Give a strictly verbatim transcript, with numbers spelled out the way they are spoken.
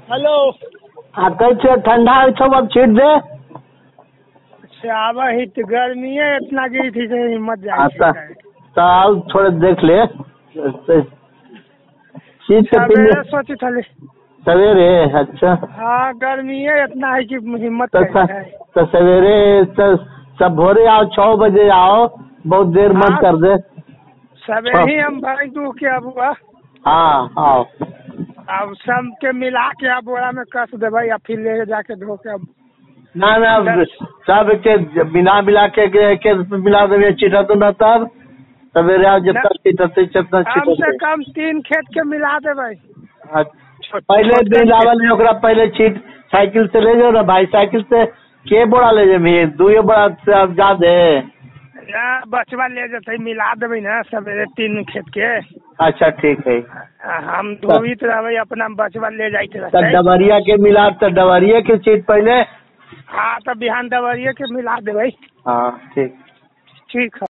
Hello. आ कैसे ठंडा है सब अब छीट दे। आवा ही तो गर्मी है इतना गिरी थी से हिम्मत हाँ जाए तो आओ थोड़े देख ले चीज के पीने सवेरे सोची थले सवेरे। अच्छा हाँ गर्मी है इतना है कि हिम्मत तो कैसे है। तो सवेरे तो सब भोरे आओ छह बजे आओ बहुत देर मत हाँ कर दे। सवेरे ही हम भाई दू के अब हुआ हाँ आओ अब सब के मिला के अब बोरा में कस देवे या फिर ले जाके धो के अब ना ना सब के बिना मिला के, के, के मिला देवे चिटा तो ना तब सवेरे आओ जब तक चिटते जितना कम से कम तीन खेत के मिला देवे। पहले दिन आवल ओकरा पहले छीट साइकिल से ले जाओ ना भाई साइकिल से के बोरा ले जाए दुए बोरा से अब जा दे बचवा ले जाते मिला देवे ना सवेरे तीन खेत के। अच्छा ठीक है हम धोवित रहे अपना बचवा ले जाते डबरिया के मिला तो डबरिया के चीट पहले। हाँ तो बिहान डबरिया के मिला देवे। हाँ ठीक ठीक है।